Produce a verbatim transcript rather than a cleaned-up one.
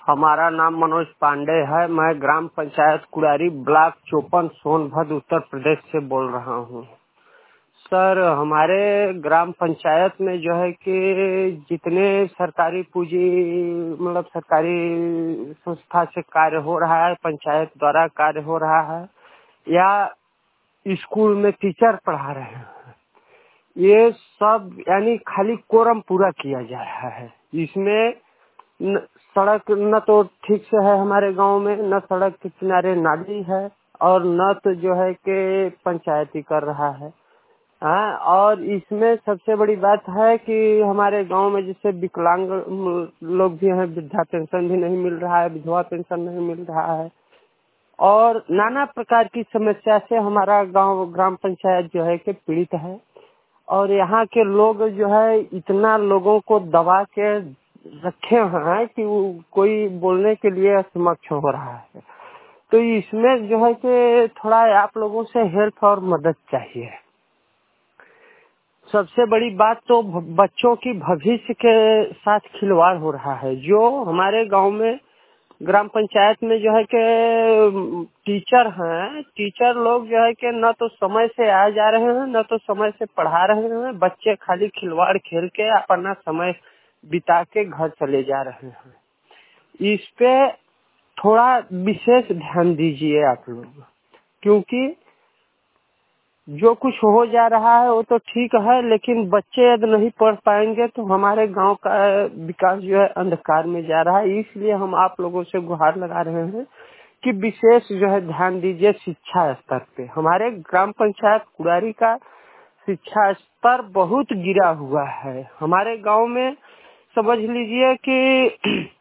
हमारा नाम मनोज पांडे है। मैं ग्राम पंचायत कुड़ारी ब्लॉक चौपन सोनभद्र उत्तर प्रदेश से बोल रहा हूँ। सर, हमारे ग्राम पंचायत में जो है कि जितने सरकारी पूंजी मतलब सरकारी संस्था से कार्य हो रहा है, पंचायत द्वारा कार्य हो रहा है या स्कूल में टीचर पढ़ा रहे हैं, ये सब यानी खाली कोरम पूरा किया जा रहा है। इसमें न, सड़क न तो ठीक से है हमारे गांव में, न सड़क के किनारे नाली है और न तो जो है कि पंचायती कर रहा है। हाँ, और इसमें सबसे बड़ी बात है कि हमारे गांव में जैसे विकलांग लोग भी हैं, वृद्धा पेंशन भी नहीं मिल रहा है, विधवा पेंशन नहीं मिल रहा है और नाना प्रकार की समस्या से हमारा गांव ग्राम पंचायत जो है कि पीड़ित है। और यहाँ के लोग जो है इतना लोगों को दबा के रखे हैं कि वो कोई बोलने के लिए असमक्ष हो रहा है। तो इसमें जो है कि थोड़ा आप लोगों से हेल्प और मदद चाहिए। सबसे बड़ी बात तो बच्चों की भविष्य के साथ खिलवाड़ हो रहा है। जो हमारे गांव में ग्राम पंचायत में जो है कि टीचर हैं, टीचर लोग जो है कि न तो समय से आ जा रहे हैं, न तो समय से पढ़ा रहे हैं। बच्चे खाली खिलवाड़ खेल के अपना समय बिता के घर चले जा रहे हैं। इस पे थोड़ा विशेष ध्यान दीजिए आप लोग, क्योंकि जो कुछ हो जा रहा है वो तो ठीक है, लेकिन बच्चे यदि नहीं पढ़ पाएंगे तो हमारे गांव का विकास जो है अंधकार में जा रहा है। इसलिए हम आप लोगों से गुहार लगा रहे हैं कि विशेष जो है ध्यान दीजिए शिक्षा स्तर पे। हमारे ग्राम पंचायत कुड़ारी का शिक्षा स्तर बहुत गिरा हुआ है। हमारे गांव में समझ लीजिए कि